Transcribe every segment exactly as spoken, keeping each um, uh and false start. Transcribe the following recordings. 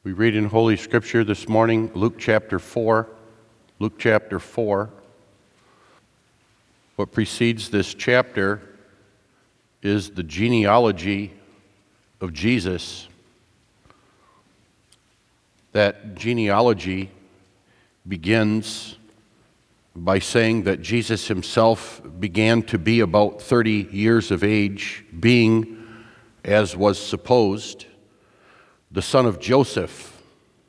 We read in Holy Scripture this morning, Luke chapter four. Luke chapter four. What precedes this chapter is the genealogy of Jesus. That genealogy begins by saying that Jesus himself began to be about thirty years of age, being, as was supposed, the son of Joseph.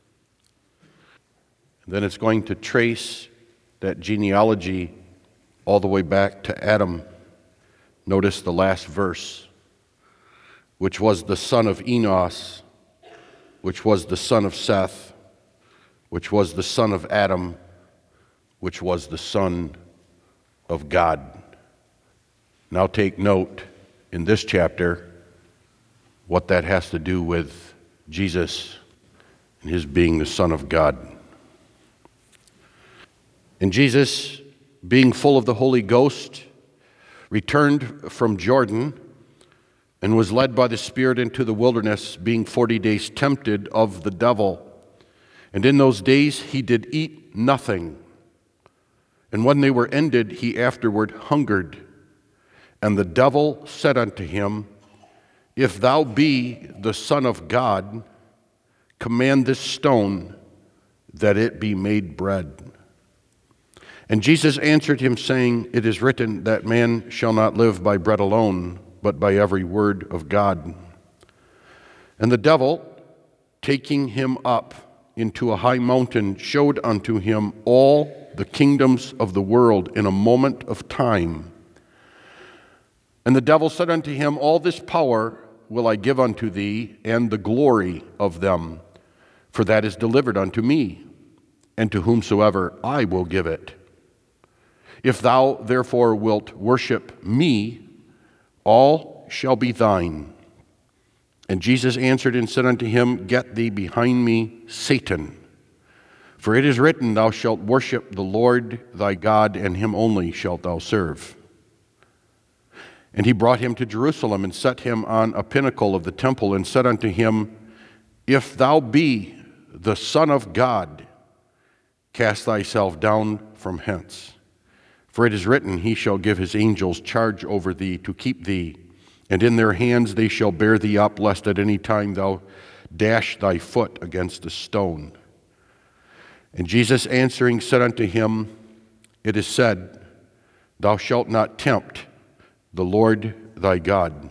And then it's going to trace that genealogy all the way back to Adam. Notice the last verse, which was the son of Enos, which was the son of Seth, which was the son of Adam, which was the son of God. Now take note in this chapter what that has to do with Jesus and his being the Son of God. And Jesus, being full of the Holy Ghost, returned from Jordan and was led by the Spirit into the wilderness, being forty days tempted of the devil. And in those days he did eat nothing. And when they were ended, he afterward hungered. And the devil said unto him, If thou be the Son of God, command this stone that it be made bread. And Jesus answered him, saying, It is written that man shall not live by bread alone, but by every word of God. And the devil, taking him up into a high mountain, showed unto him all the kingdoms of the world in a moment of time. And the devil said unto him, All this power will I give unto thee, and the glory of them, for that is delivered unto me, and to whomsoever I will give it. If thou therefore wilt worship me, all shall be thine. And Jesus answered and said unto him, Get thee behind me, Satan. For it is written, Thou shalt worship the Lord thy God, and him only shalt thou serve. And he brought him to Jerusalem, and set him on a pinnacle of the temple, and said unto him, If thou be the Son of God, cast thyself down from hence. For it is written, He shall give his angels charge over thee to keep thee, and in their hands they shall bear thee up, lest at any time thou dash thy foot against a stone. And Jesus answering said unto him, It is said, Thou shalt not tempt the Lord thy God.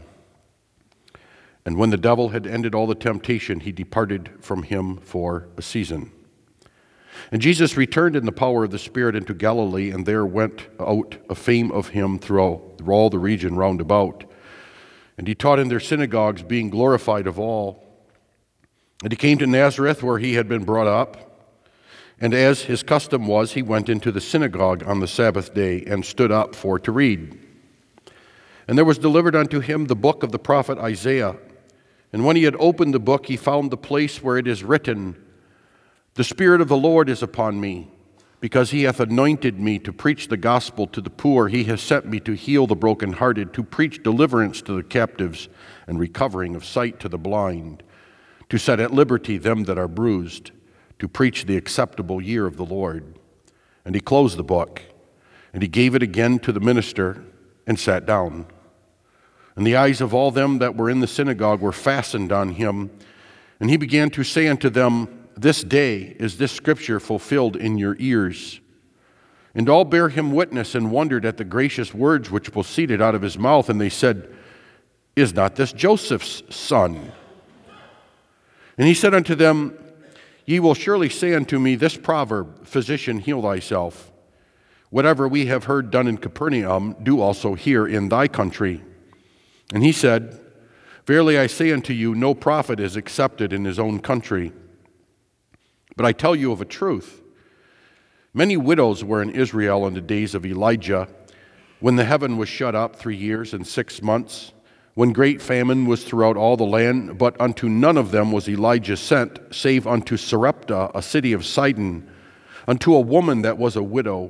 And when the devil had ended all the temptation, he departed from him for a season. And Jesus returned in the power of the Spirit into Galilee, and there went out a fame of him throughout all the region round about. And he taught in their synagogues, being glorified of all. And he came to Nazareth, where he had been brought up. And as his custom was, he went into the synagogue on the Sabbath day, and stood up for to read. And there was delivered unto him the book of the prophet Isaiah. And when he had opened the book, he found the place where it is written, The Spirit of the Lord is upon me, because he hath anointed me to preach the gospel to the poor. He has sent me to heal the brokenhearted, to preach deliverance to the captives, and recovering of sight to the blind, to set at liberty them that are bruised, to preach the acceptable year of the Lord. And he closed the book, and he gave it again to the minister, and sat down. And the eyes of all them that were in the synagogue were fastened on him. And he began to say unto them, This day is this scripture fulfilled in your ears. And all bare him witness, and wondered at the gracious words which proceeded out of his mouth. And they said, Is not this Joseph's son? And he said unto them, Ye will surely say unto me this proverb, Physician, heal thyself. Whatever we have heard done in Capernaum, do also here in thy country. And he said, Verily I say unto you, no prophet is accepted in his own country. But I tell you of a truth. Many widows were in Israel in the days of Elijah, when the heaven was shut up three years and six months, when great famine was throughout all the land, but unto none of them was Elijah sent, save unto Sarepta, a city of Sidon, unto a woman that was a widow.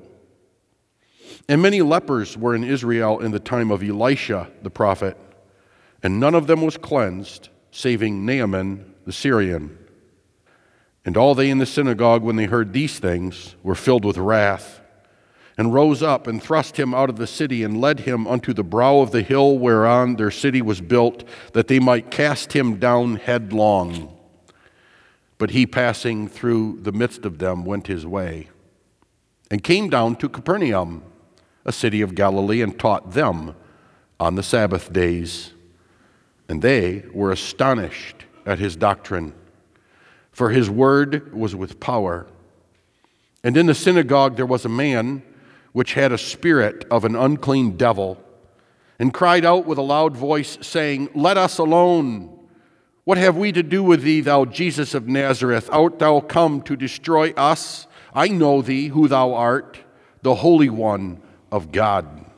And many lepers were in Israel in the time of Elisha the prophet, and none of them was cleansed, saving Naaman the Syrian. And all they in the synagogue, when they heard these things, were filled with wrath, and rose up and thrust him out of the city, and led him unto the brow of the hill whereon their city was built, that they might cast him down headlong. But he, passing through the midst of them, went his way, and came down to Capernaum, a city of Galilee, and taught them on the Sabbath days. And they were astonished at his doctrine, for his word was with power. And in the synagogue there was a man which had a spirit of an unclean devil, and cried out with a loud voice, saying, Let us alone. What have we to do with thee, thou Jesus of Nazareth? Art thou come to destroy us? I know thee, who thou art, the Holy One of God.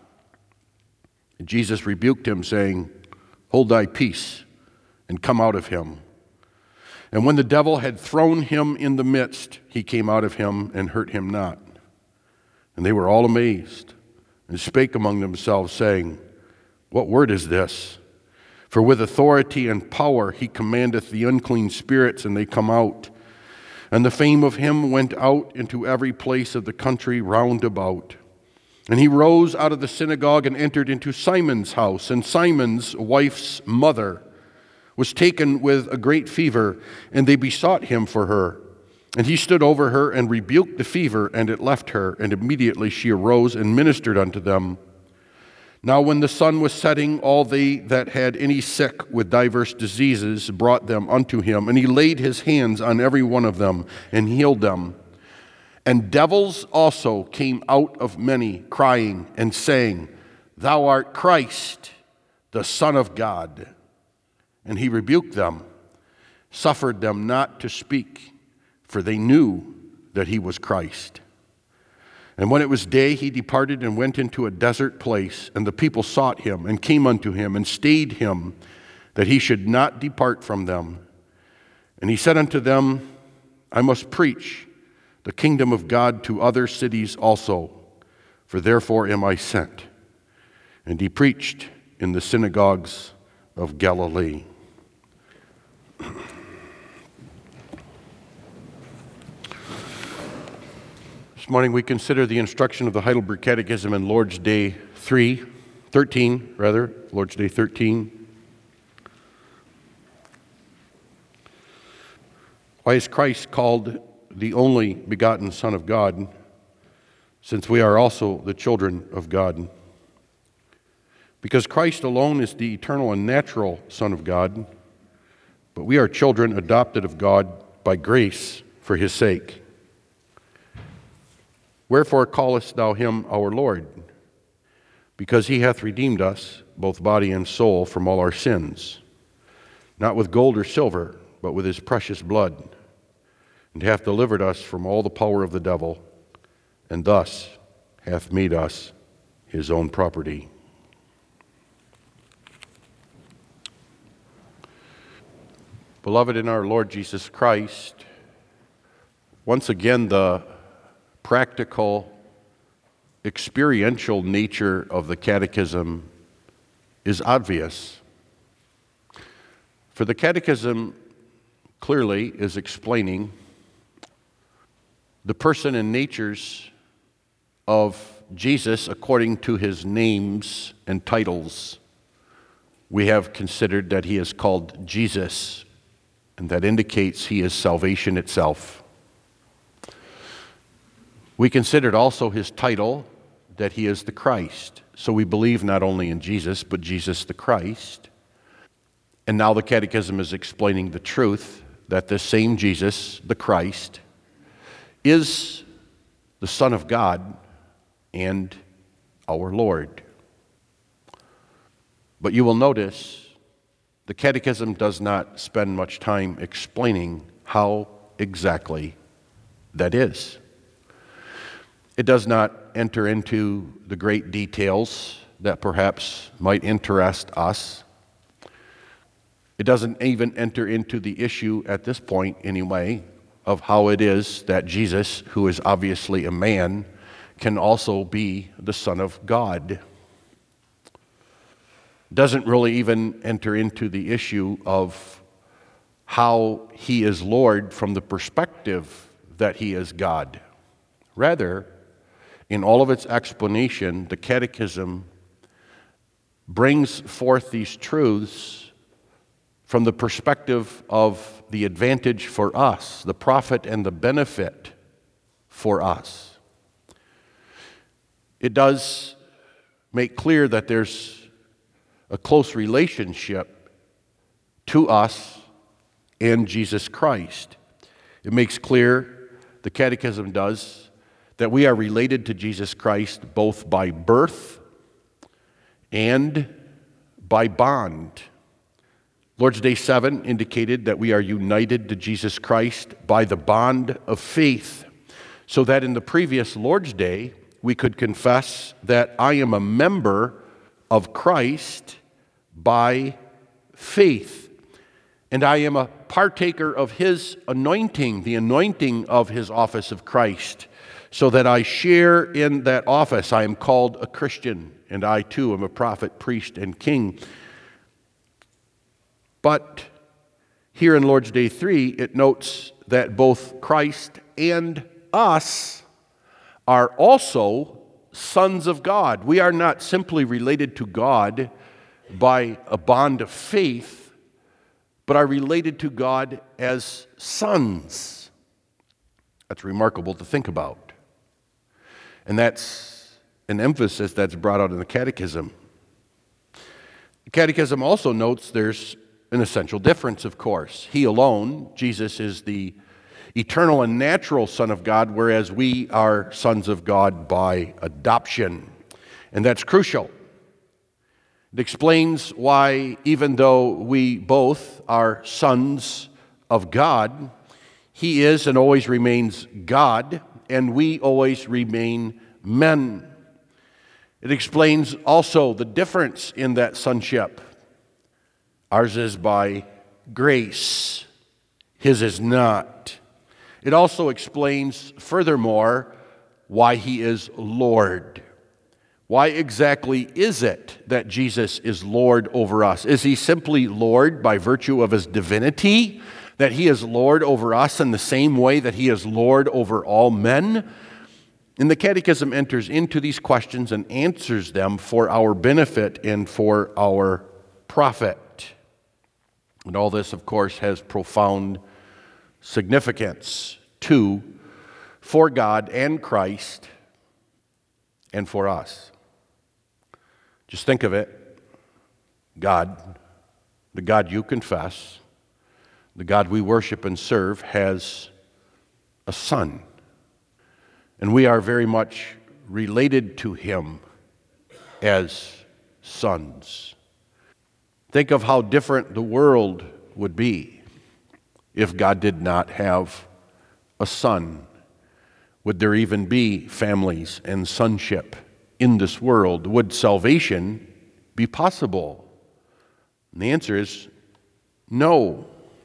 And Jesus rebuked him, saying, Hold thy peace, and come out of him. And when the devil had thrown him in the midst, he came out of him and hurt him not. And they were all amazed, and spake among themselves, saying, What word is this? For with authority and power he commandeth the unclean spirits, and they come out. And the fame of him went out into every place of the country round about. And he rose out of the synagogue and entered into Simon's house. And Simon's wife's mother was taken with a great fever, and they besought him for her. And he stood over her and rebuked the fever, and it left her. And immediately she arose and ministered unto them. Now when the sun was setting, all they that had any sick with divers diseases brought them unto him. And he laid his hands on every one of them and healed them. And devils also came out of many, crying and saying, Thou art Christ, the Son of God. And he rebuked them, suffered them not to speak, for they knew that he was Christ. And when it was day, he departed and went into a desert place, and the people sought him, and came unto him, and stayed him, that he should not depart from them. And he said unto them, I must preach the kingdom of God to other cities also, for therefore am I sent. And he preached in the synagogues of Galilee. This morning we consider the instruction of the Heidelberg Catechism in Lord's Day three, thirteen, rather, Lord's Day thirteen. Why is Christ called the only begotten Son of God, since we are also the children of God? Because Christ alone is the eternal and natural Son of God, but we are children adopted of God by grace for his sake. Wherefore callest thou him our Lord? Because he hath redeemed us, both body and soul, from all our sins, not with gold or silver, but with his precious blood, and hath delivered us from all the power of the devil, and thus hath made us his own property. Beloved in our Lord Jesus Christ, once again the practical, experiential nature of the Catechism is obvious. For the Catechism clearly is explaining the person and natures of Jesus according to his names and titles. We have considered that he is called Jesus, and that indicates he is salvation itself. We considered also his title, that he is the Christ. So we believe not only in Jesus, but Jesus the Christ. And now the Catechism is explaining the truth that this same Jesus, the Christ, is the Son of God and our Lord. But you will notice the Catechism does not spend much time explaining how exactly that is. It does not enter into the great details that perhaps might interest us. It doesn't even enter into the issue at this point, anyway, of how it is that Jesus, who is obviously a man, can also be the Son of God. Doesn't really even enter into the issue of how he is Lord from the perspective that he is God. Rather, in all of its explanation, the Catechism brings forth these truths from the perspective of the advantage for us, the profit and the benefit for us. It does make clear that there's a close relationship to us and Jesus Christ. It makes clear, the Catechism does, that we are related to Jesus Christ both by birth and by bond. Lord's Day seven indicated that we are united to Jesus Christ by the bond of faith, so that in the previous Lord's Day, we could confess that I am a member of Christ by faith. And I am a partaker of his anointing, the anointing of his office of Christ, so that I share in that office. I am called a Christian, and I too am a prophet, priest, and king. But here in Lord's Day three, it notes that both Christ and us are also sons of God. We are not simply related to God by a bond of faith, but are related to God as sons. That's remarkable to think about. And that's an emphasis that's brought out in the Catechism. The Catechism also notes there's an essential difference, of course. He alone, Jesus, is the eternal and natural Son of God, whereas we are sons of God by adoption. And that's crucial. It explains why, even though we both are sons of God, he is and always remains God, and we always remain men. It explains also the difference in that sonship. Ours is by grace, his is not. It also explains, furthermore, why he is Lord. Why exactly is it that Jesus is Lord over us? Is he simply Lord by virtue of his divinity? That he is Lord over us in the same way that he is Lord over all men? And the Catechism enters into these questions and answers them for our benefit and for our profit. And all this, of course, has profound significance too for God and Christ and for us. Just think of it. God, the God you confess, the God we worship and serve, has a son. And we are very much related to him as sons. Think of how different the world would be if God did not have a son. Would there even be families and sonship in this world? Would salvation be possible? And the answer is no.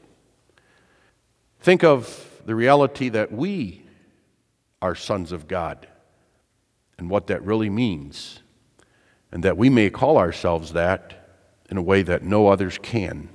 Think of the reality that we are sons of God and what that really means, and that we may call ourselves that in a way that no others can.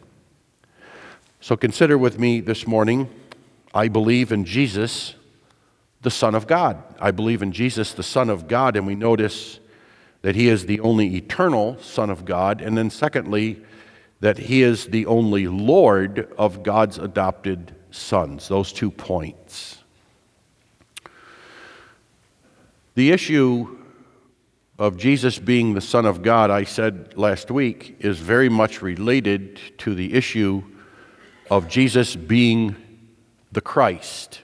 So consider with me this morning, I believe in Jesus, the Son of God. I believe in Jesus, the Son of God, and we notice that he is the only eternal Son of God, and then secondly, that he is the only Lord of God's adopted sons. Those two points. The issue of Jesus being the Son of God, I said last week, is very much related to the issue of Jesus being the Christ.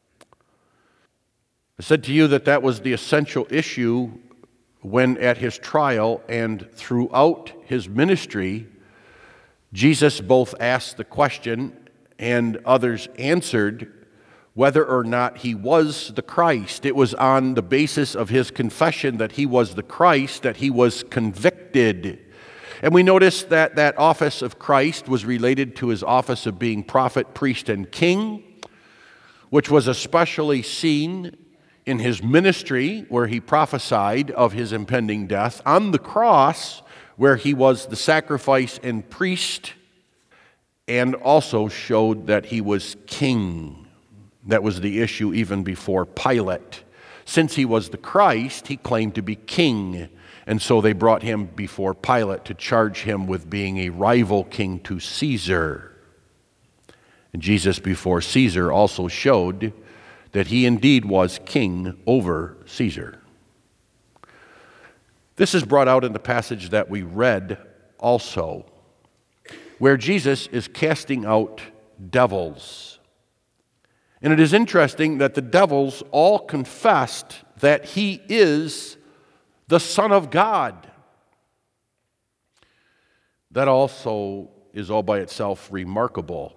I said to you that that was the essential issue when at his trial and throughout his ministry, Jesus both asked the question and others answered whether or not he was the Christ. It was on the basis of his confession that he was the Christ that he was convicted. And we notice that that office of Christ was related to his office of being prophet, priest, and king, which was especially seen in his ministry, where he prophesied of his impending death, on the cross, where he was the sacrifice and priest, and also showed that he was king. That was the issue even before Pilate. Since he was the Christ, he claimed to be king, and so they brought him before Pilate to charge him with being a rival king to Caesar. And Jesus before Caesar also showed that he indeed was king over Caesar. This is brought out in the passage that we read also, where Jesus is casting out devils. And it is interesting that the devils all confessed that he is the Son of God. That also is all by itself remarkable,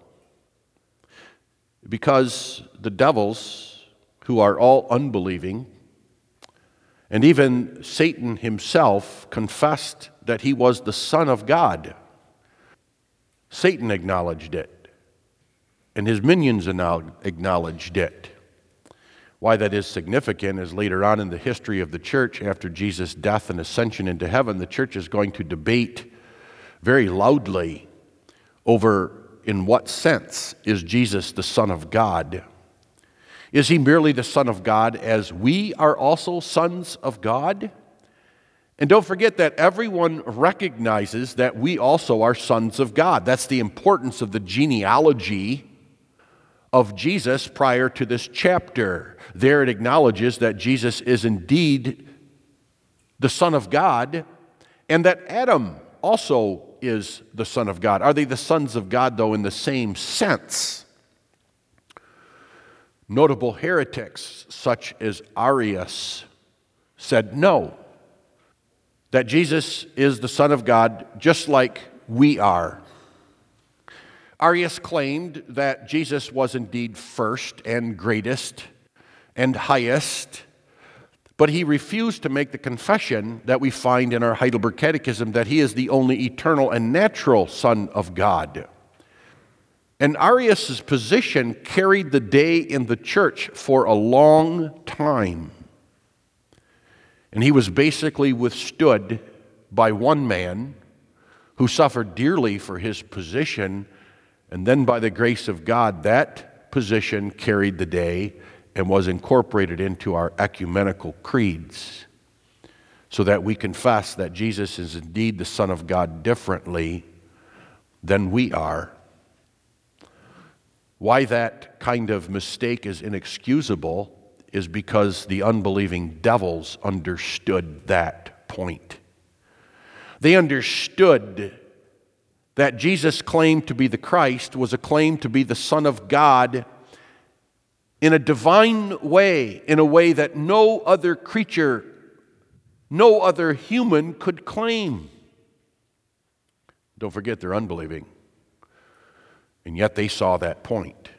because the devils, who are all unbelieving, and even Satan himself confessed that he was the Son of God. Satan acknowledged it, and his minions acknowledged it. Why that is significant is later on in the history of the church, after Jesus' death and ascension into heaven, the church is going to debate very loudly over in what sense is Jesus the Son of God. Is he merely the Son of God as we are also sons of God? And don't forget that everyone recognizes that we also are sons of God. That's the importance of the genealogy of Jesus prior to this chapter. There it acknowledges that Jesus is indeed the Son of God, and that Adam also is the Son of God. Are they the sons of God, though, in the same sense? Notable heretics such as Arius said no, that Jesus is the Son of God just like we are. Arius claimed that Jesus was indeed first and greatest and highest, but he refused to make the confession that we find in our Heidelberg Catechism that he is the only eternal and natural Son of God. And Arius' position carried the day in the church for a long time. And he was basically withstood by one man who suffered dearly for his position, and then by the grace of God, that position carried the day and was incorporated into our ecumenical creeds, so that we confess that Jesus is indeed the Son of God differently than we are. Why that kind of mistake is inexcusable is because the unbelieving devils understood that point. They understood that Jesus' claim to be the Christ was a claim to be the Son of God in a divine way, in a way that no other creature, no other human could claim. Don't forget, they're unbelieving. And yet they saw that point.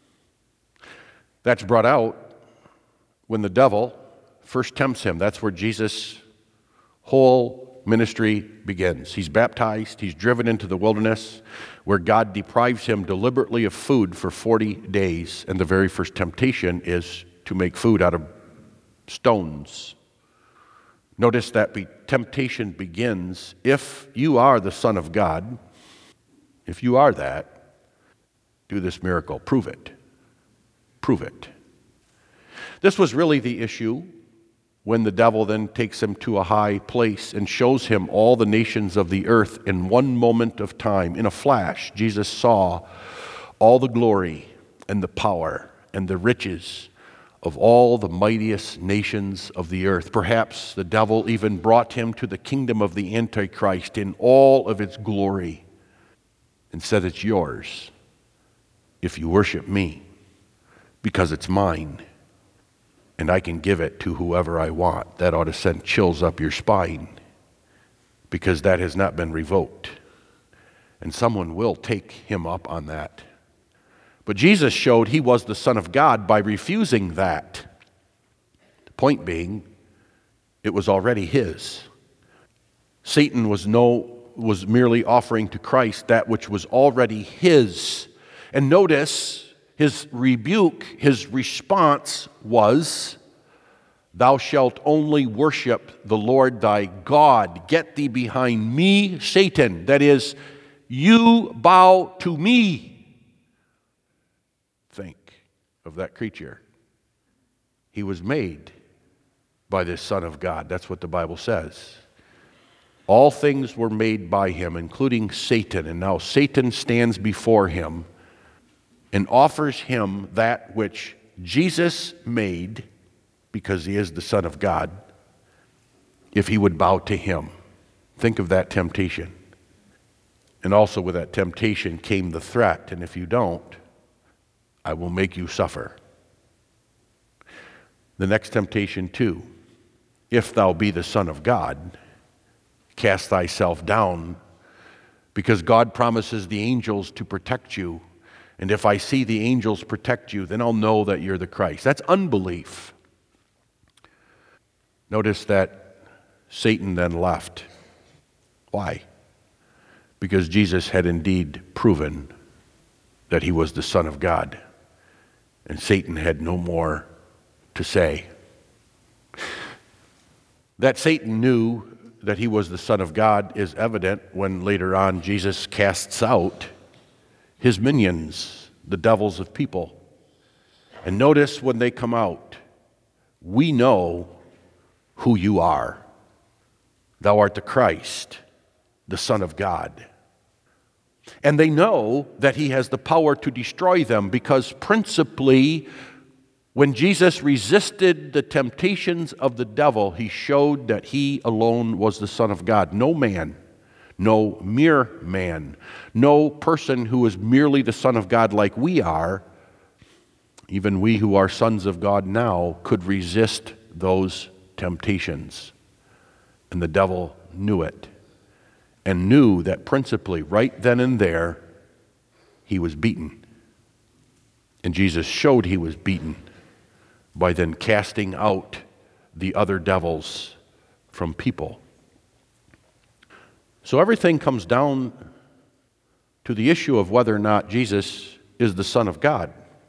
That's brought out when the devil first tempts him. That's where Jesus' whole ministry begins. He's baptized, he's driven into the wilderness, where God deprives him deliberately of food for forty days. And the very first temptation is to make food out of stones. Notice that be- temptation begins, if you are the Son of God, if you are that, do this miracle. Prove it. Prove it. This was really the issue when the devil then takes him to a high place and shows him all the nations of the earth in one moment of time. In a flash, Jesus saw all the glory and the power and the riches of all the mightiest nations of the earth. Perhaps the devil even brought him to the kingdom of the Antichrist in all of its glory and said, "It's yours if you worship me, because it's mine, and I can give it to whoever I want." That ought to send chills up your spine, because that has not been revoked. And someone will take him up on that. But Jesus showed he was the Son of God by refusing that. The point being, it was already his. Satan was no was merely offering to Christ that which was already his. And notice his rebuke, his response was, "Thou shalt only worship the Lord thy God. Get thee behind me, Satan." That is, you bow to me. Think of that creature. He was made by this Son of God. That's what the Bible says. All things were made by him, including Satan. And now Satan stands before him and offers him that which Jesus made, because he is the Son of God, if he would bow to him. Think of that temptation. And also with that temptation came the threat, and if you don't, I will make you suffer. The next temptation too, if thou be the Son of God, cast thyself down, because God promises the angels to protect you. And if I see the angels protect you, then I'll know that you're the Christ. That's unbelief. Notice that Satan then left. Why? Because Jesus had indeed proven that he was the Son of God, and Satan had no more to say. That Satan knew that he was the Son of God is evident when later on Jesus casts out his minions, the devils of people. And notice when they come out, we know who you are. Thou art the Christ, the Son of God. And they know that he has the power to destroy them, because principally when Jesus resisted the temptations of the devil, he showed that he alone was the Son of God. No man, no mere man, no person who is merely the Son of God like we are, even we who are sons of God now, could resist those temptations. And the devil knew it, and knew that principally right then and there he was beaten. And Jesus showed he was beaten by then casting out the other devils from people. So everything comes down to the issue of whether or not Jesus is the Son of God.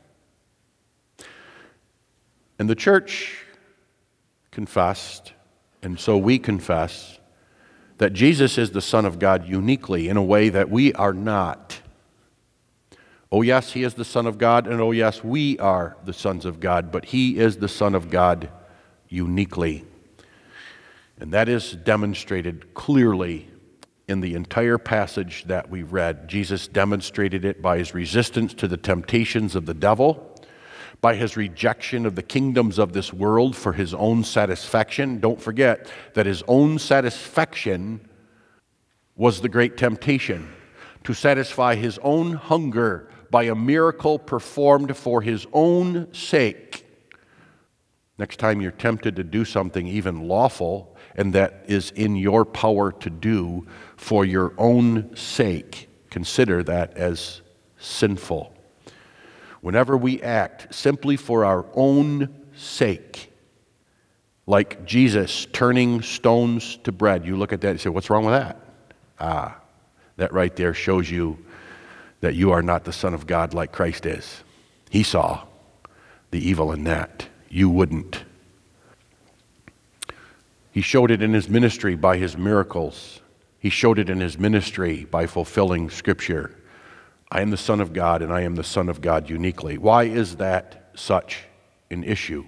And the church confessed, and so we confess, that Jesus is the Son of God uniquely in a way that we are not. Oh yes, he is the Son of God, and oh yes, we are the sons of God, but he is the Son of God uniquely. And that is demonstrated clearly in the entire passage that we read. Jesus demonstrated it by his resistance to the temptations of the devil, by his rejection of the kingdoms of this world for his own satisfaction. Don't forget that his own satisfaction was the great temptation, to satisfy his own hunger by a miracle performed for his own sake. Next time you're tempted to do something even lawful, and that is in your power to do for your own sake, consider that as sinful. Whenever we act simply for our own sake, like Jesus turning stones to bread, you look at that and say, what's wrong with that? Ah, that right there shows you that you are not the Son of God like Christ is. He saw the evil in that. You wouldn't. He showed it in his ministry by his miracles. He showed it in his ministry by fulfilling Scripture. I am the Son of God, and I am the Son of God uniquely. Why is that such an issue?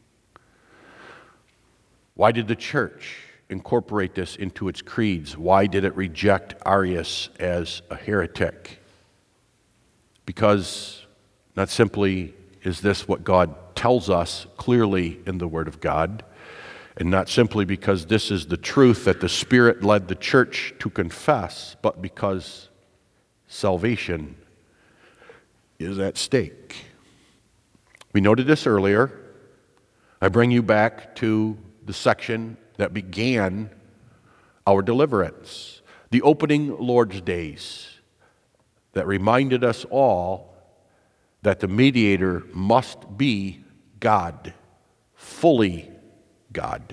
Why did the church incorporate this into its creeds? Why did it reject Arius as a heretic? Because not simply is this what God tells us clearly in the Word of God, and not simply because this is the truth that the Spirit led the church to confess, but because salvation is at stake. We noted this earlier. I bring you back to the section that began our deliverance, the opening Lord's days, that reminded us all that the mediator must be God, fully God.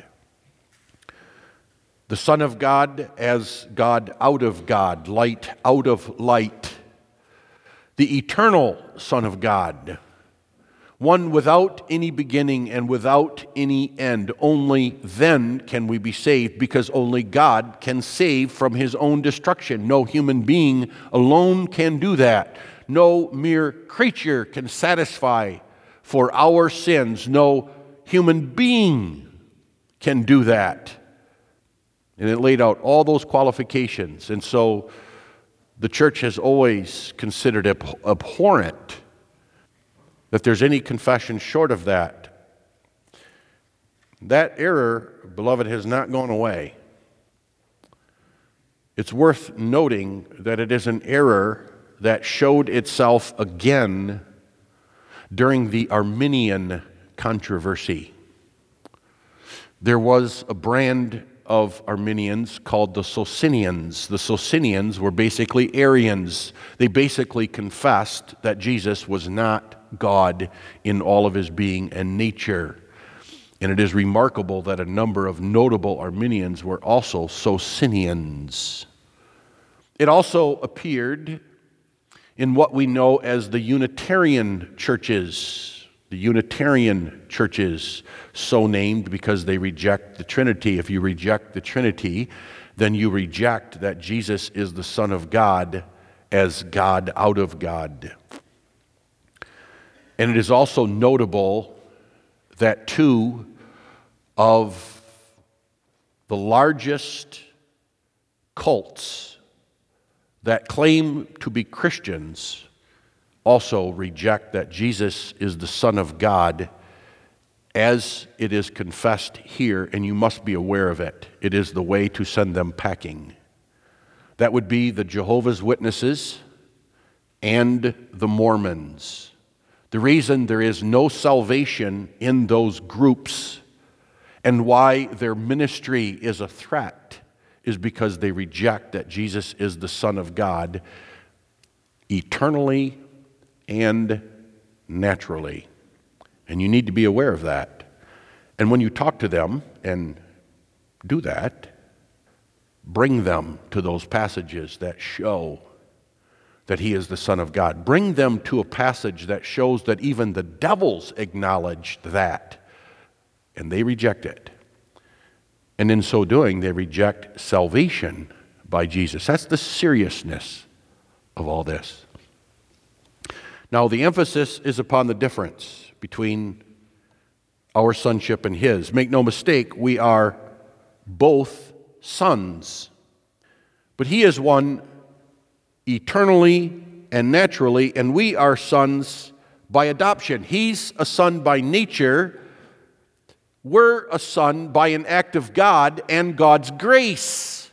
The Son of God as God out of God, light out of light. The eternal Son of God, one without any beginning and without any end. Only then can we be saved, because only God can save from His own destruction. No human being alone can do that. No mere creature can satisfy for our sins. No human being can do that. And it laid out all those qualifications. And so the church has always considered it abhorrent that there's any confession short of that. That error, beloved, has not gone away. It's worth noting that it is an error that showed itself again during the Arminian controversy. There was a brand of Arminians called the Socinians. The Socinians were basically Arians. They basically confessed that Jesus was not God in all of His being and nature. And it is remarkable that a number of notable Arminians were also Socinians. It also appeared in what we know as the Unitarian churches. The Unitarian churches, so named because they reject the Trinity. If you reject the Trinity, then you reject that Jesus is the Son of God as God out of God. And it is also notable that two of the largest cults that claim to be Christians also reject that Jesus is the Son of God as it is confessed here, and you must be aware of it. It is the way to send them packing. That would be the Jehovah's Witnesses and the Mormons. The reason there is no salvation in those groups and why their ministry is a threat is because they reject that Jesus is the Son of God eternally and naturally. And you need to be aware of that. And when you talk to them and do that, bring them to those passages that show that He is the Son of God. Bring them to a passage that shows that even the devils acknowledged that, and they reject it. And in so doing, they reject salvation by Jesus. That's the seriousness of all this. Now, the emphasis is upon the difference between our sonship and His. Make no mistake, we are both sons. But He is one eternally and naturally, and we are sons by adoption. He's a son by nature. We're a son by an act of God and God's grace.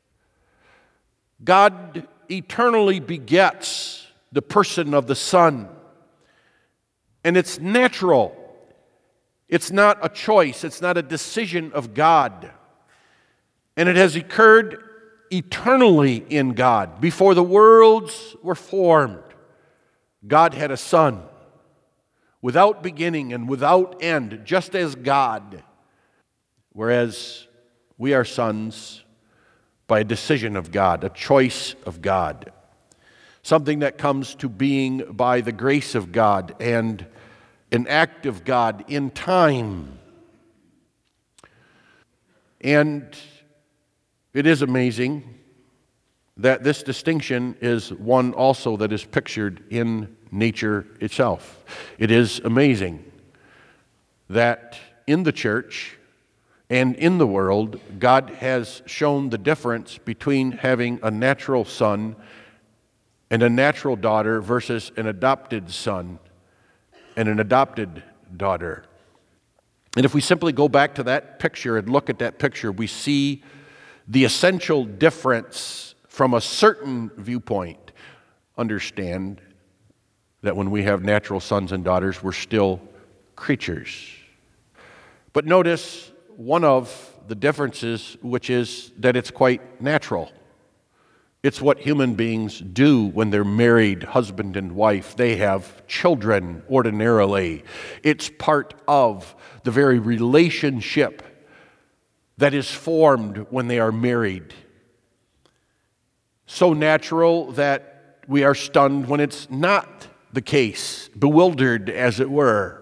God eternally begets the person of the Son. And it's natural. It's not a choice. It's not a decision of God. And it has occurred eternally in God. Before the worlds were formed, God had a Son without beginning and without end, just as God. Whereas we are sons by a decision of God, a choice of God. Something that comes to being by the grace of God and an act of God in time. And it is amazing that this distinction is one also that is pictured in nature itself. It is amazing that in the church and in the world, God has shown the difference between having a natural son and a natural daughter versus an adopted son and an adopted daughter. And if we simply go back to that picture and look at that picture, we see the essential difference from a certain viewpoint. Understand that when we have natural sons and daughters, we're still creatures. But notice one of the differences, which is that it's quite natural. It's what human beings do when they're married, husband and wife. They have children ordinarily. It's part of the very relationship that is formed when they are married. So natural that we are stunned when it's not the case, bewildered as it were.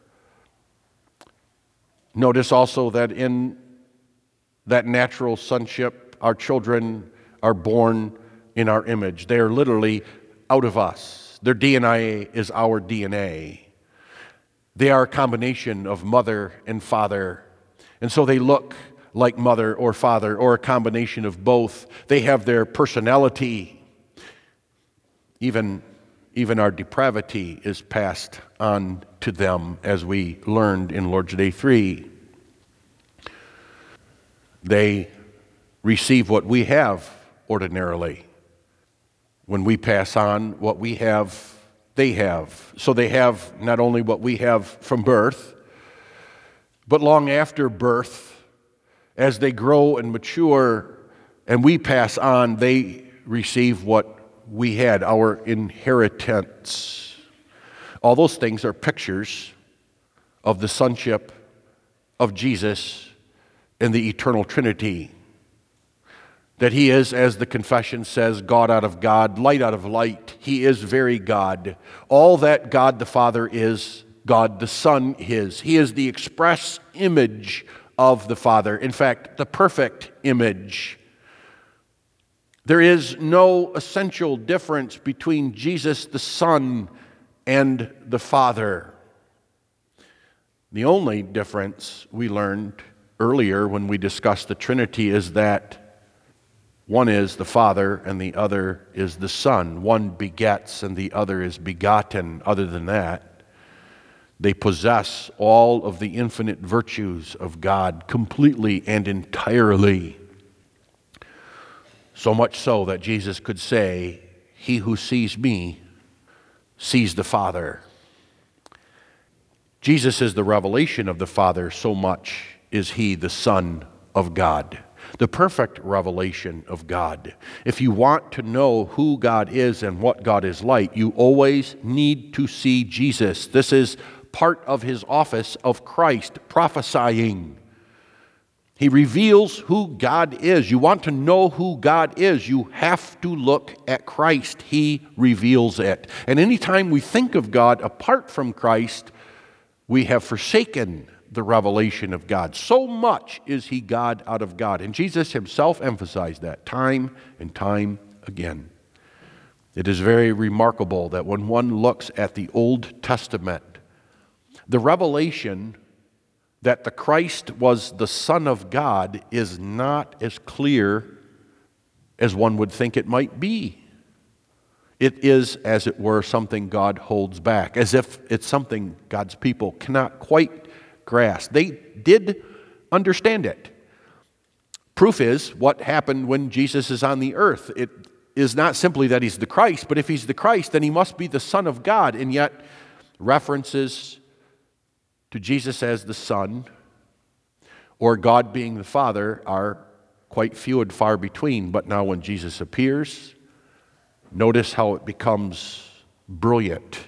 Notice also that in that natural sonship, our children are born in our image. They are literally out of us. Their D N A is our D N A. They are a combination of mother and father. And so they look like mother or father, or a combination of both. They have their personality. Even, even our depravity is passed on to them, as we learned in Lord's Day three. They receive what we have ordinarily. When we pass on what we have, they have. So they have not only what we have from birth, but long after birth, as they grow and mature and we pass on, they receive what we had, our inheritance. All those things are pictures of the sonship of Jesus and the eternal Trinity. That he is, as the confession says, God out of God, light out of light. He is very God. All that God the Father is, God the Son is. He is the express image of the Father. In fact, the perfect image. There is no essential difference between Jesus the Son and the Father. The only difference we learned earlier when we discussed the Trinity is that one is the Father and the other is the Son. One begets and the other is begotten. Other than that, they possess all of the infinite virtues of God completely and entirely. So much so that Jesus could say, "He who sees me sees the Father." Jesus is the revelation of the Father, so much is he the Son of God. The perfect revelation of God. If you want to know who God is and what God is like, you always need to see Jesus. This is part of his office of Christ, prophesying. He reveals who God is. You want to know who God is, you have to look at Christ. He reveals it. And anytime we think of God apart from Christ, we have forsaken the revelation of God. So much is he God out of God. And Jesus himself emphasized that time and time again. It is very remarkable that when one looks at the Old Testament, the revelation that the Christ was the Son of God is not as clear as one would think it might be. It is, as it were, something God holds back, as if it's something God's people cannot quite grasp. They did understand it. Proof is what happened when Jesus is on the earth. It is not simply that he's the Christ, but if he's the Christ, then he must be the Son of God. And yet, references to Jesus as the Son or God being the Father are quite few and far between. But now when Jesus appears, notice how it becomes brilliant,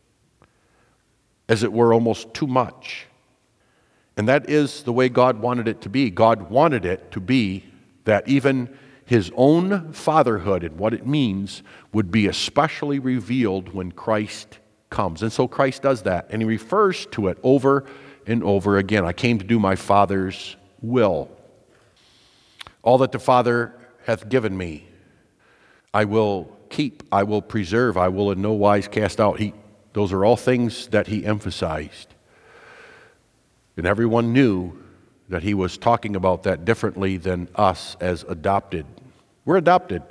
as it were, almost too much. And that is the way God wanted it to be. God wanted it to be that even his own fatherhood and what it means would be especially revealed when Christ comes. And so Christ does that, and he refers to it over and over again. I came to do my Father's will. All that the Father hath given me, I will keep, I will preserve, I will in no wise cast out. He, those are all things that he emphasized. And everyone knew that he was talking about that differently than us as adopted. We're adopted.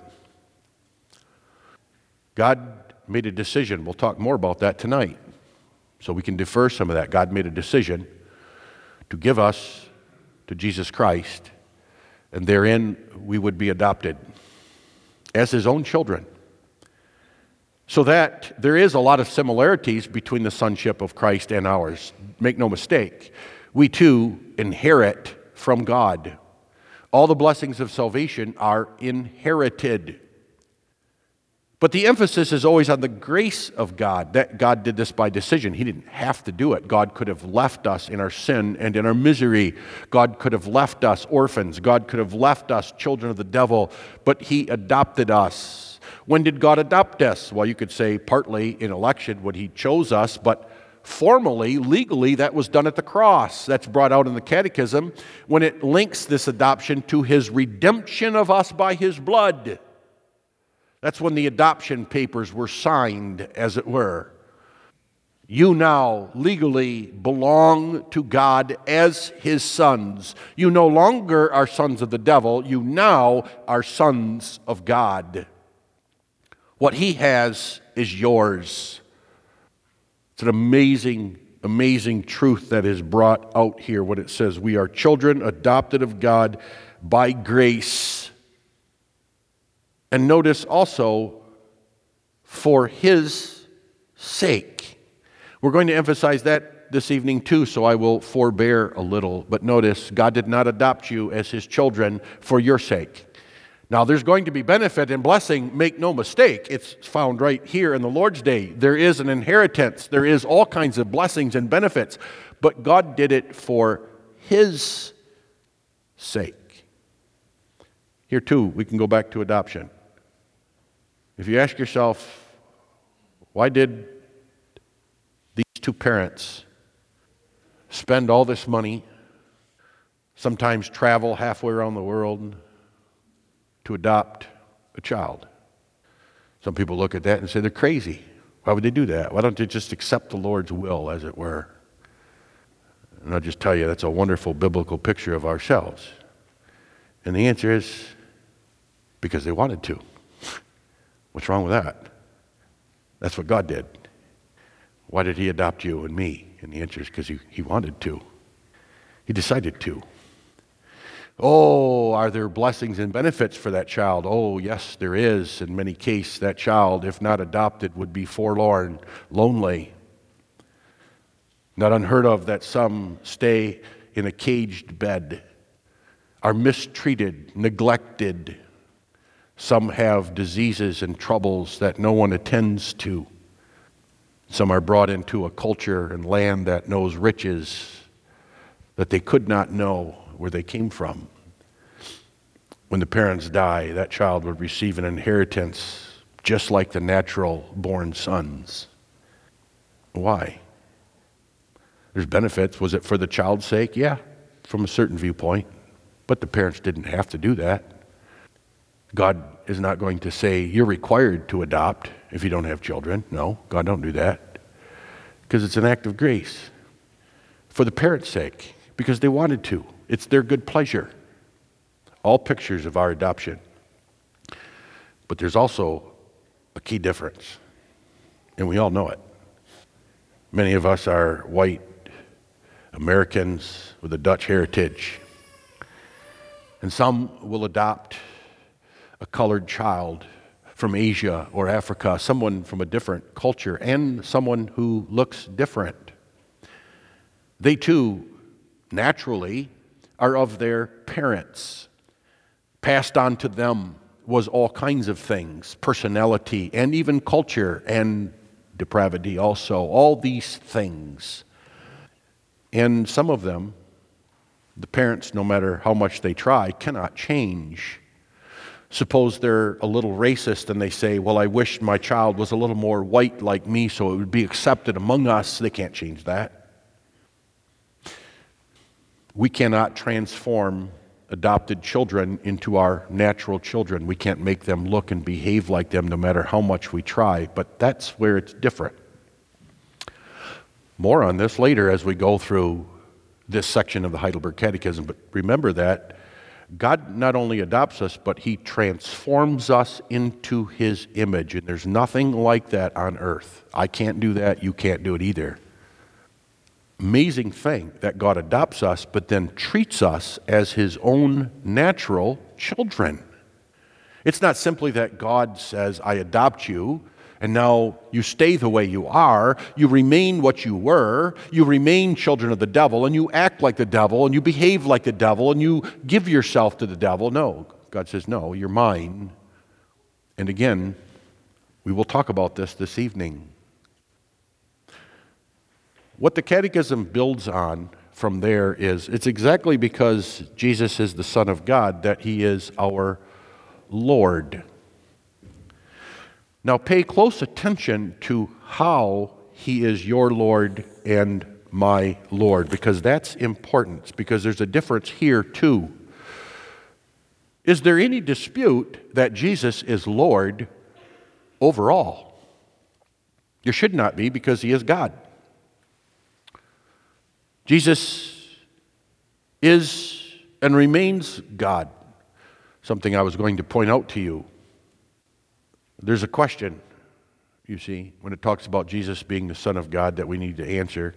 God made a decision. We'll talk more about that tonight, so we can defer some of that. God made a decision to give us to Jesus Christ, and therein we would be adopted as his own children. So that there is a lot of similarities between the sonship of Christ and ours. Make no mistake. We too inherit from God. All the blessings of salvation are inherited. But the emphasis is always on the grace of God, that God did this by decision. He didn't have to do it. God could have left us in our sin and in our misery. God could have left us orphans. God could have left us children of the devil, but he adopted us. When did God adopt us? Well, you could say partly in election when he chose us, but formally, legally, that was done at the cross. That's brought out in the Catechism when it links this adoption to his redemption of us by his blood. That's when the adoption papers were signed, as it were. You now legally belong to God as his sons. You no longer are sons of the devil. You now are sons of God. What he has is yours. It's an amazing, amazing truth that is brought out here when it says we are children adopted of God by grace. And notice also, for his sake. We're going to emphasize that this evening too, so I will forbear a little. But notice, God did not adopt you as his children for your sake. Now, there's going to be benefit and blessing, make no mistake. It's found right here in the Lord's Day. There is an inheritance. There is all kinds of blessings and benefits. But God did it for his sake. Here too, we can go back to adoption. If you ask yourself, why did these two parents spend all this money, sometimes travel halfway around the world to adopt a child? Some people look at that and say they're crazy. Why would they do that? Why don't they just accept the Lord's will, as it were? And I'll just tell you, that's a wonderful biblical picture of ourselves. And the answer is because they wanted to. What's wrong with that? That's what God did. Why did he adopt you and me? And the answer is because he, he wanted to. He decided to. Oh, are there blessings and benefits for that child? Oh, yes, there is. In many cases, that child, if not adopted, would be forlorn, lonely. Not unheard of that some stay in a caged bed, are mistreated, neglected. Some have diseases and troubles that no one attends to. Some are brought into a culture and land that knows riches that they could not know where they came from. When the parents die, that child would receive an inheritance just like the natural born sons. Why? There's benefits. Was it for the child's sake? Yeah, from a certain viewpoint. But the parents didn't have to do that. God is not going to say, you're required to adopt if you don't have children. No, God don't do that. Because it's an act of grace. For the parents' sake. Because they wanted to. It's their good pleasure. All pictures of our adoption. But there's also a key difference. And we all know it. Many of us are white Americans with a Dutch heritage. And some will adopt a colored child from Asia or Africa, someone from a different culture, and someone who looks different. They too, naturally, are of their parents. Passed on to them was all kinds of things, personality, and even culture, and depravity also, all these things. And some of them, the parents, no matter how much they try, cannot change. Suppose they're a little racist and they say, well, I wish my child was a little more white like me so it would be accepted among us. They can't change that. We cannot transform adopted children into our natural children. We can't make them look and behave like them no matter how much we try, but that's where it's different. More on this later as we go through this section of the Heidelberg Catechism, but remember that God not only adopts us, but he transforms us into his image, and there's nothing like that on earth. I can't do that, you can't do it either. Amazing thing that God adopts us, but then treats us as his own natural children. It's not simply that God says, I adopt you, and now you stay the way you are, you remain what you were, you remain children of the devil, and you act like the devil, and you behave like the devil, and you give yourself to the devil. No, God says, no, you're mine. And again, we will talk about this this evening. What the Catechism builds on from there is, it's exactly because Jesus is the Son of God that he is our Lord. Now pay close attention to how he is your Lord and my Lord, because that's important, because there's a difference here too. Is there any dispute that Jesus is Lord over all? There should not be, because he is God. Jesus is and remains God. Something I was going to point out to you. There's a question, you see, when it talks about Jesus being the Son of God that we need to answer.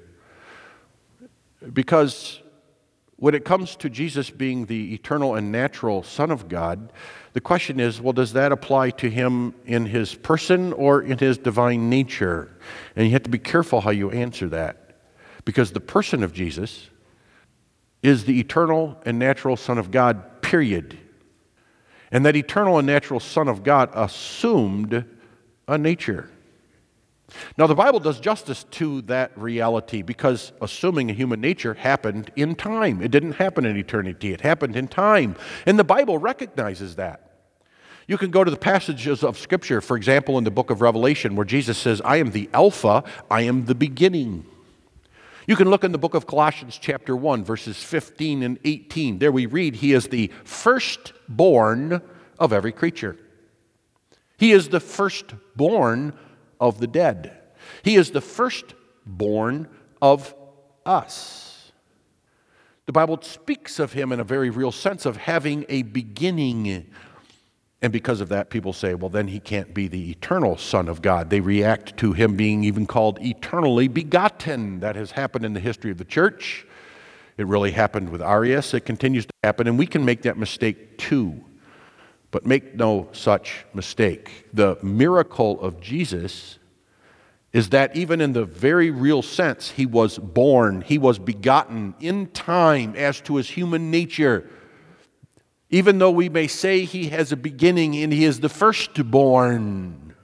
Because when it comes to Jesus being the eternal and natural Son of God, the question is, well, does that apply to him in his person or in his divine nature? And you have to be careful how you answer that. Because the person of Jesus is the eternal and natural Son of God, period. And that eternal and natural Son of God assumed a nature. Now, the Bible does justice to that reality, because assuming a human nature happened in time. It didn't happen in eternity. It happened in time. And the Bible recognizes that. You can go to the passages of Scripture, for example, in the book of Revelation, where Jesus says, I am the Alpha, I am the beginning. You can look in the book of Colossians chapter one, verses fifteen and eighteen. There we read, he is the firstborn of every creature. He is the firstborn of the dead. He is the firstborn of us. The Bible speaks of him in a very real sense of having a beginning. And because of that, people say, well, then he can't be the eternal Son of God. They react to him being even called eternally begotten. That has happened in the history of the church. It really happened with Arius. It continues to happen, and we can make that mistake too. But make no such mistake. The miracle of Jesus is that even in the very real sense, he was born, he was begotten in time as to his human nature. Even though we may say he has a beginning and he is the firstborn,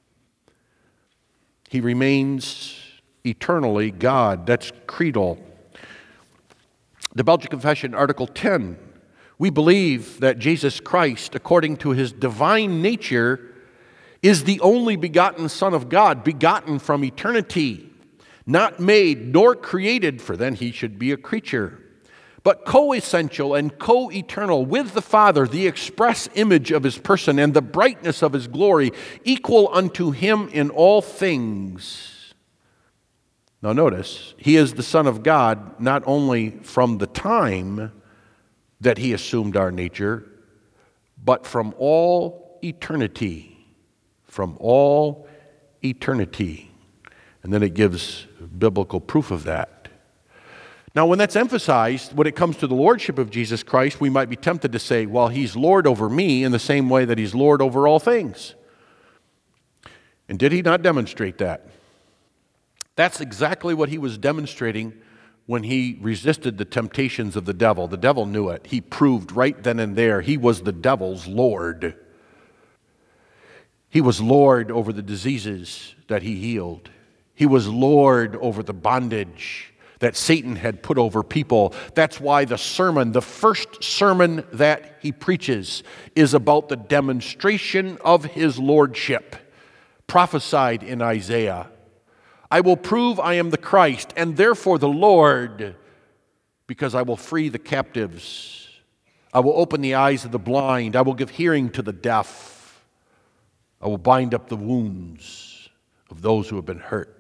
he remains eternally God. That's creedal. The Belgian Confession, Article ten, we believe that Jesus Christ, according to his divine nature, is the only begotten Son of God, begotten from eternity, not made nor created, for then he should be a creature, but co-essential and co-eternal with the Father, the express image of his person and the brightness of his glory, equal unto him in all things. Now notice, he is the Son of God not only from the time that he assumed our nature, but from all eternity. From all eternity. And then it gives biblical proof of that. Now, when that's emphasized, when it comes to the lordship of Jesus Christ, we might be tempted to say, well, he's Lord over me in the same way that he's Lord over all things. And did he not demonstrate that? That's exactly what he was demonstrating when he resisted the temptations of the devil. The devil knew it. He proved right then and there he was the devil's Lord. He was Lord over the diseases that he healed. He was Lord over the bondage that Satan had put over people. That's why the sermon, the first sermon that he preaches, is about the demonstration of his lordship, prophesied in Isaiah. I will prove I am the Christ, and therefore the Lord, because I will free the captives. I will open the eyes of the blind. I will give hearing to the deaf. I will bind up the wounds of those who have been hurt.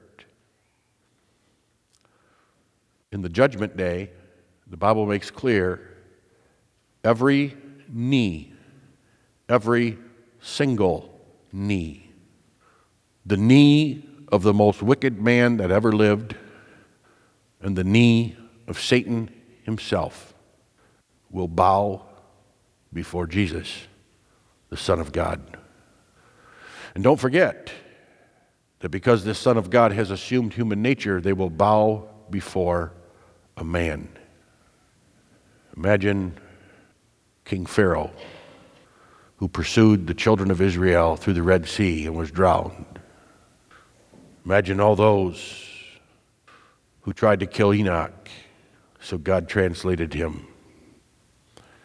In the judgment day, the Bible makes clear, every knee, every single knee, the knee of the most wicked man that ever lived, and the knee of Satan himself will bow before Jesus, the Son of God. And don't forget that because this Son of God has assumed human nature, they will bow before a man. Imagine King Pharaoh, who pursued the children of Israel through the Red Sea and was drowned. Imagine all those who tried to kill Enoch, so God translated him.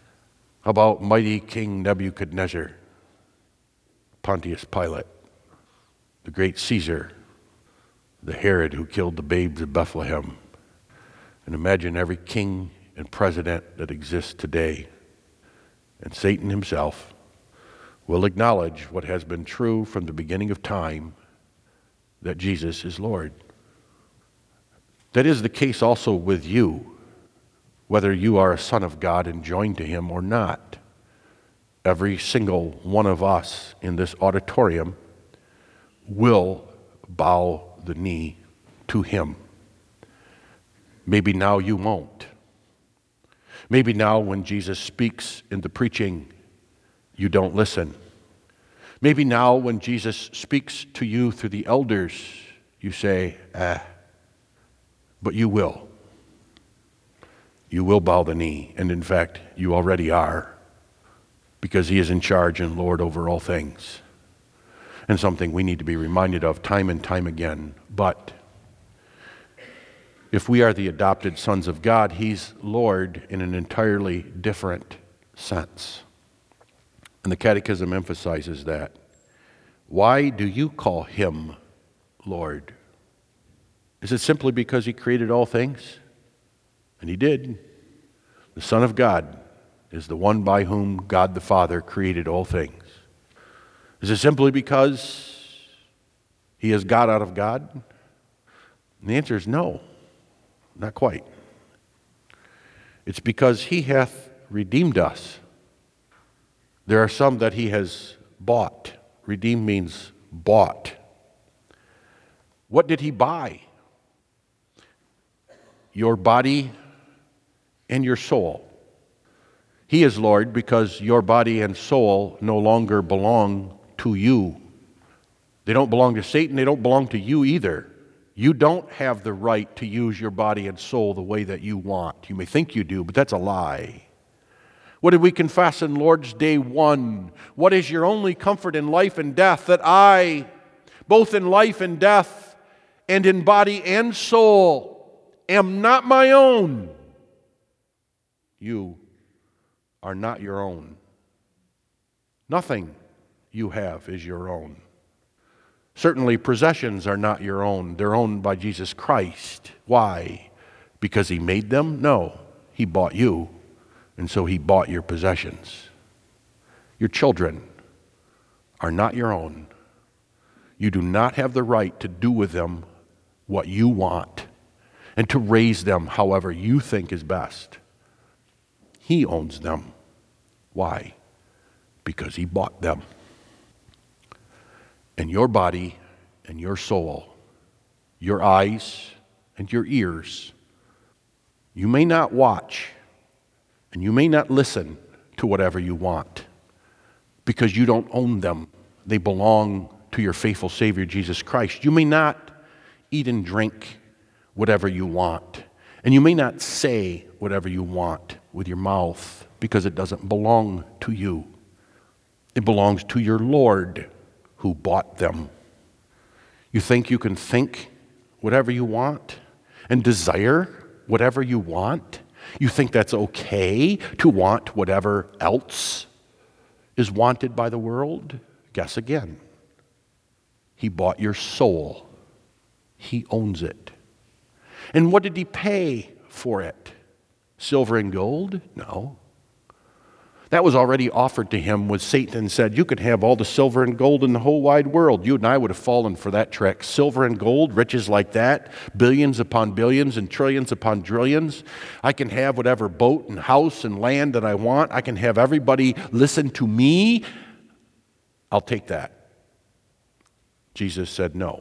How about mighty King Nebuchadnezzar, Pontius Pilate? the great Caesar, the Herod who killed the babes of Bethlehem, and imagine every king and president that exists today. And Satan himself will acknowledge what has been true from the beginning of time, that Jesus is Lord. That is the case also with you, whether you are a son of God and joined to him or not. Every single one of us in this auditorium will bow the knee to him. Maybe now you won't. Maybe now when Jesus speaks in the preaching, you don't listen. Maybe now when Jesus speaks to you through the elders, you say, ah, but you will. You will bow the knee, and in fact, you already are, because he is in charge and Lord over all things. And something we need to be reminded of time and time again. But if we are the adopted sons of God, he's Lord in an entirely different sense. And the Catechism emphasizes that. Why do you call him Lord? Is it simply because he created all things? And he did. The Son of God is the one by whom God the Father created all things. Is it simply because he is God out of God? And the answer is no, not quite. It's because he hath redeemed us. There are some that he has bought. Redeemed means bought. What did he buy? Your body and your soul. He is Lord because your body and soul no longer belong to you. They don't belong to Satan. They don't belong to you either. You don't have the right to use your body and soul the way that you want. You may think you do, but that's a lie. What did we confess in Lord's Day one? What is your only comfort in life and death? That I, both in life and death, and in body and soul, am not my own. You are not your own. Nothing you have is your own. Certainly possessions are not your own. They're owned by Jesus Christ. Why? Because he made them? No, he bought you. And so he bought your possessions. Your children are not your own. You do not have the right to do with them what you want and to raise them however you think is best. He owns them. Why? Because he bought them. And your body and your soul, your eyes and your ears, you may not watch and you may not listen to whatever you want because you don't own them. They belong to your faithful Savior, Jesus Christ. You may not eat and drink whatever you want. And you may not say whatever you want with your mouth because it doesn't belong to you. It belongs to your Lord who bought them. You think you can think whatever you want and desire whatever you want? You think that's okay to want whatever else is wanted by the world? Guess again. He bought your soul. He owns it. And what did he pay for it? Silver and gold? No. That was already offered to him when Satan said, you could have all the silver and gold in the whole wide world. You and I would have fallen for that trick. Silver and gold, riches like that, billions upon billions and trillions upon trillions. I can have whatever boat and house and land that I want. I can have everybody listen to me. I'll take that. Jesus said, no.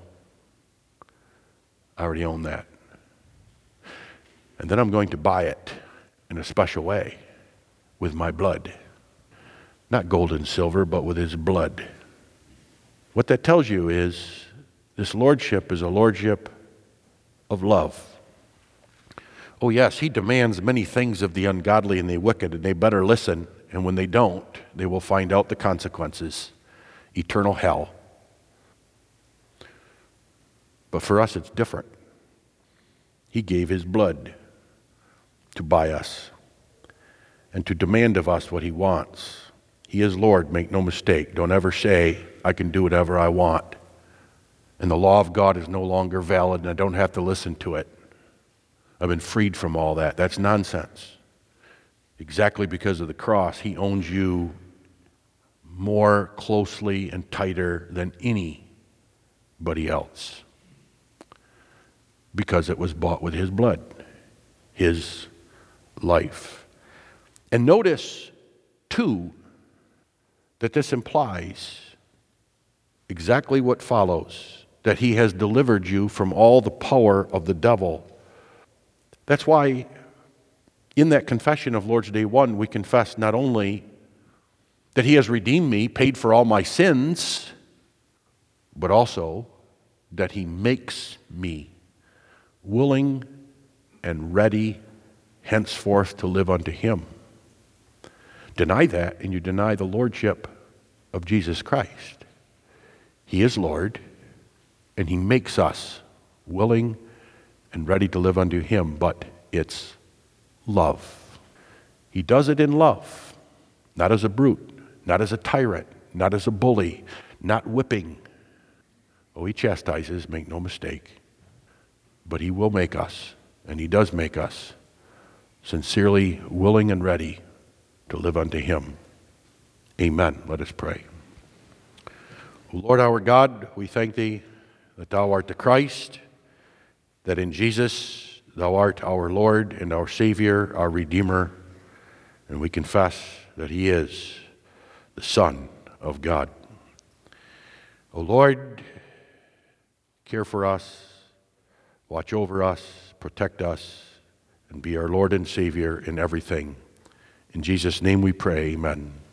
I already own that. And then I'm going to buy it in a special way. With my blood. Not gold and silver, but with his blood. What that tells you is this lordship is a lordship of love. Oh yes, he demands many things of the ungodly and the wicked, and they better listen, and when they don't, they will find out the consequences. Eternal hell. But for us it's different. He gave his blood to buy us. And to demand of us what he wants. He is Lord, make no mistake. Don't ever say, I can do whatever I want. and the law of God is no longer valid, and I don't have to listen to it. I've been freed from all that. That's nonsense. Exactly because of the cross, he owns you more closely and tighter than anybody else, because it was bought with his blood, his life. And notice, too, that this implies exactly what follows, that he has delivered you from all the power of the devil. That's why in that confession of Lord's Day one, we confess not only that he has redeemed me, paid for all my sins, but also that he makes me willing and ready henceforth to live unto him. Deny that, and you deny the lordship of Jesus Christ. He is Lord, and he makes us willing and ready to live unto him, but it's love. He does it in love, not as a brute, not as a tyrant, not as a bully, not whipping. Oh, he chastises, make no mistake, but he will make us, and he does make us, sincerely willing and ready to live unto him. Amen. Let us pray. O Lord our God, we thank thee that thou art the Christ, that in Jesus thou art our Lord and our Savior, our Redeemer, and we confess that he is the Son of God. O Lord, care for us, watch over us, protect us, and be our Lord and Savior in everything. In Jesus' name we pray, amen.